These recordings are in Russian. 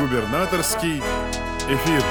Губернаторский эфир.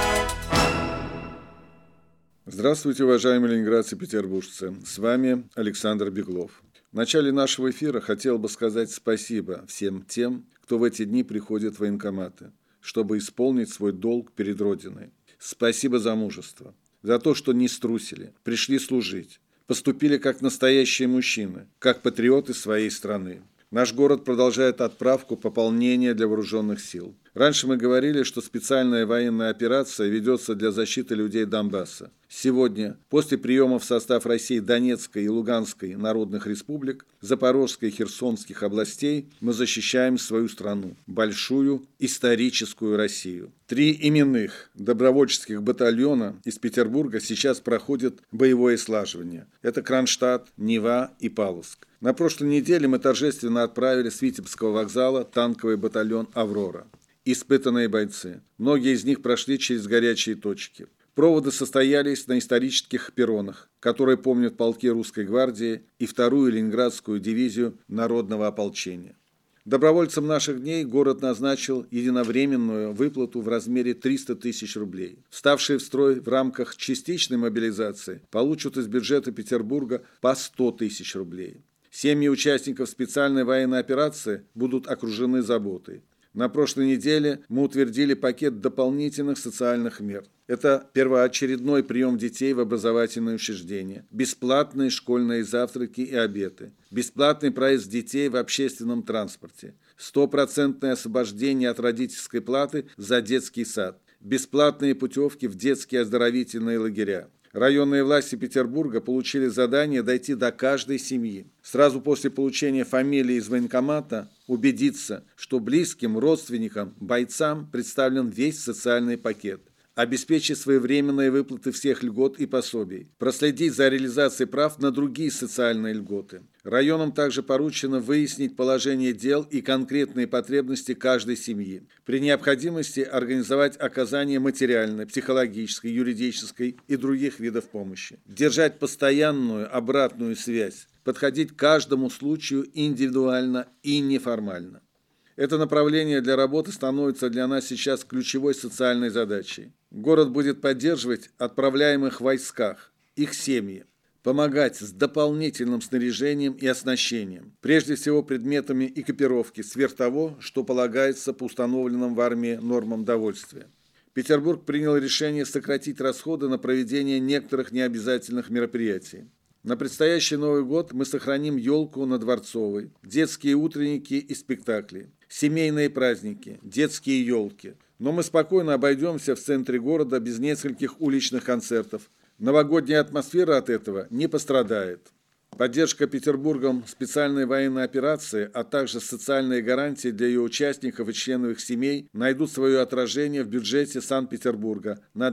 Здравствуйте, уважаемые ленинградцы и петербуржцы. С вами Александр Беглов. В начале нашего эфира хотел бы сказать спасибо всем тем, кто в эти дни приходит в военкоматы, чтобы исполнить свой долг перед Родиной. Спасибо за мужество, за то, что не струсили, пришли служить, поступили как настоящие мужчины, как патриоты своей страны. Наш город продолжает отправку пополнения для вооруженных сил. Раньше мы говорили, что специальная военная операция ведется для защиты людей Донбасса. Сегодня, после приема в состав России Донецкой и Луганской народных республик, Запорожской и Херсонских областей, мы защищаем свою страну, большую историческую Россию. 3 именных добровольческих батальона из Петербурга сейчас проходят боевое слаживание. Это Кронштадт, Нева и Павловск. На прошлой неделе мы торжественно отправили с Витебского вокзала танковый батальон «Аврора». Испытанные бойцы. Многие из них прошли через горячие точки. Проводы состоялись на исторических перронах, которые помнят полки Русской гвардии и 2-ю Ленинградскую дивизию народного ополчения. Добровольцам наших дней город назначил единовременную выплату в размере 300 тысяч рублей. Вставшие в строй в рамках частичной мобилизации получат из бюджета Петербурга по 100 тысяч рублей. Семьи участников специальной военной операции будут окружены заботой. На прошлой неделе мы утвердили пакет дополнительных социальных мер. Это первоочередной прием детей в образовательные учреждения, бесплатные школьные завтраки и обеды, бесплатный проезд детей в общественном транспорте, 100% освобождение от родительской платы за детский сад, бесплатные путевки в детские оздоровительные лагеря. Районные власти Петербурга получили задание дойти до каждой семьи. Сразу после получения фамилии из военкомата убедиться, что близким, родственникам, бойцам представлен весь социальный пакет. Обеспечить своевременные выплаты всех льгот и пособий. Проследить за реализацией прав на другие социальные льготы. Районам также поручено выяснить положение дел и конкретные потребности каждой семьи. При необходимости организовать оказание материальной, психологической, юридической и других видов помощи. Держать постоянную обратную связь. Подходить к каждому случаю индивидуально и неформально. Это направление для работы становится для нас сейчас ключевой социальной задачей. Город будет поддерживать отправляемых в войсках, их семьи, помогать с дополнительным снаряжением и оснащением, прежде всего предметами экипировки, сверх того, что полагается по установленным в армии нормам довольствия. Петербург принял решение сократить расходы на проведение некоторых необязательных мероприятий. На предстоящий Новый год мы сохраним елку на Дворцовой, детские утренники и спектакли, семейные праздники, детские елки. Но мы спокойно обойдемся в центре города без нескольких уличных концертов. Новогодняя атмосфера от этого не пострадает. Поддержка Петербургом специальной военной операции, а также социальные гарантии для ее участников и членов их семей найдут свое отражение в бюджете Санкт-Петербурга на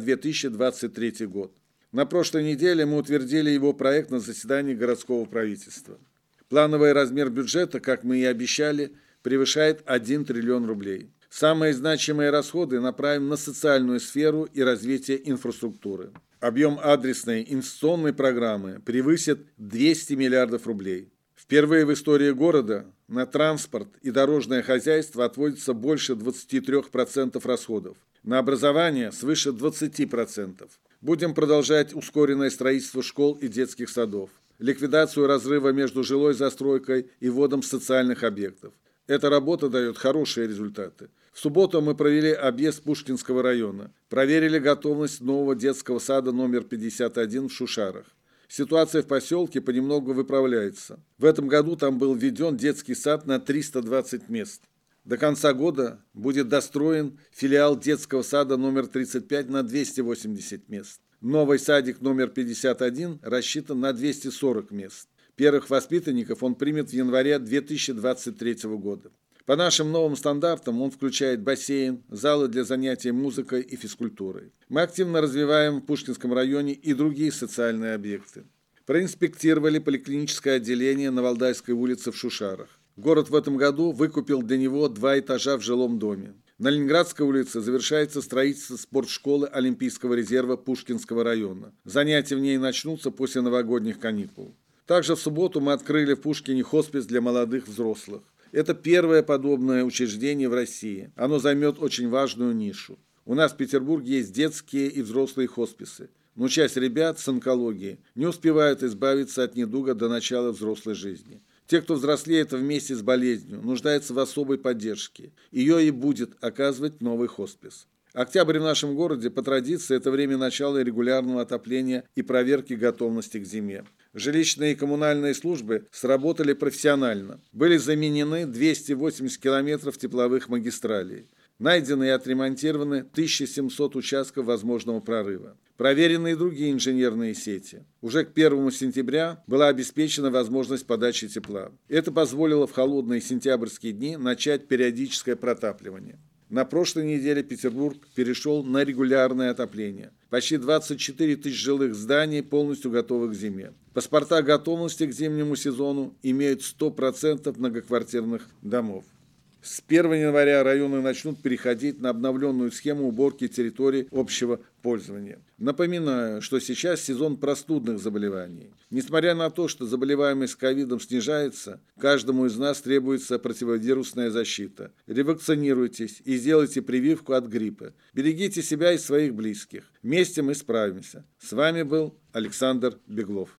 2023 год. На прошлой неделе мы утвердили его проект на заседании городского правительства. Плановый размер бюджета, как мы и обещали, превышает 1 триллион рублей. Самые значимые расходы направим на социальную сферу и развитие инфраструктуры. Объем адресной инвестиционной программы превысит 200 миллиардов рублей. Впервые в истории города на транспорт и дорожное хозяйство отводится больше 23% расходов. На образование свыше 20%. Будем продолжать ускоренное строительство школ и детских садов, ликвидацию разрыва между жилой застройкой и вводом социальных объектов. Эта работа дает хорошие результаты. В субботу мы провели объезд Пушкинского района, проверили готовность нового детского сада номер 51 в Шушарах. Ситуация в поселке понемногу выправляется. В этом году там был введен детский сад на 320 мест. До конца года будет достроен филиал детского сада номер 35 на 280 мест. Новый садик номер 51 рассчитан на 240 мест. Первых воспитанников он примет в январе 2023 года. По нашим новым стандартам он включает бассейн, залы для занятий музыкой и физкультурой. Мы активно развиваем в Пушкинском районе и другие социальные объекты. Проинспектировали поликлиническое отделение на Валдайской улице в Шушарах. Город в этом году выкупил для него 2 этажа в жилом доме. На Ленинградской улице завершается строительство спортшколы Олимпийского резерва Пушкинского района. Занятия в ней начнутся после новогодних каникул. Также в субботу мы открыли в Пушкине хоспис для молодых взрослых. Это первое подобное учреждение в России. Оно займет очень важную нишу. У нас в Петербурге есть детские и взрослые хосписы. Но часть ребят с онкологией не успевают избавиться от недуга до начала взрослой жизни. Те, кто взрослеет вместе с болезнью, нуждаются в особой поддержке. Ее и будет оказывать новый хоспис. Октябрь в нашем городе, по традиции, это время начала регулярного отопления и проверки готовности к зиме. Жилищные и коммунальные службы сработали профессионально. Были заменены 280 километров тепловых магистралей. Найдены и отремонтированы 1700 участков возможного прорыва. Проверены и другие инженерные сети. Уже к 1 сентября была обеспечена возможность подачи тепла. Это позволило в холодные сентябрьские дни начать периодическое протапливание. На прошлой неделе Петербург перешел на регулярное отопление. Почти 24 тысячи жилых зданий полностью готовы к зиме. Паспорта готовности к зимнему сезону имеют 100% многоквартирных домов. С 1 января районы начнут переходить на обновленную схему уборки территорий общего пользования. Напоминаю, что сейчас сезон простудных заболеваний. Несмотря на то, что заболеваемость ковидом снижается, каждому из нас требуется противовирусная защита. Ревакцинируйтесь и сделайте прививку от гриппа. Берегите себя и своих близких. Вместе мы справимся. С вами был Александр Беглов.